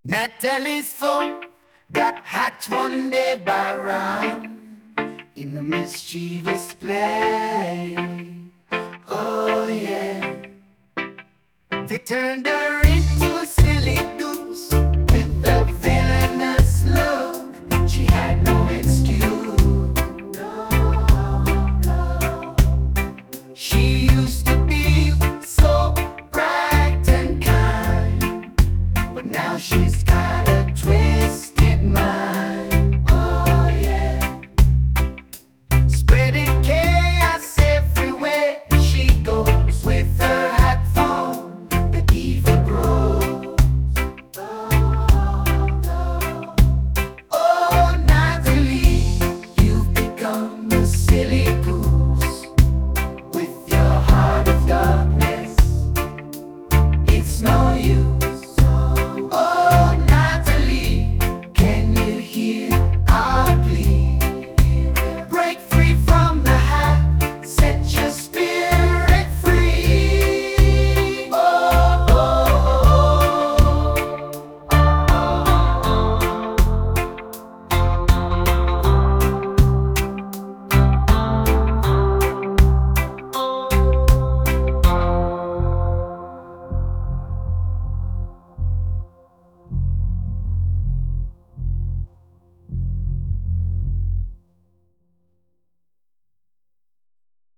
Natalie's phone got hacked one day by Ron in a mischievous play. Oh yeah, they turned her into a silly goose with a villainous love. She had no excuse. No. She used to be so bright and kind, but now she's got a twisted mind.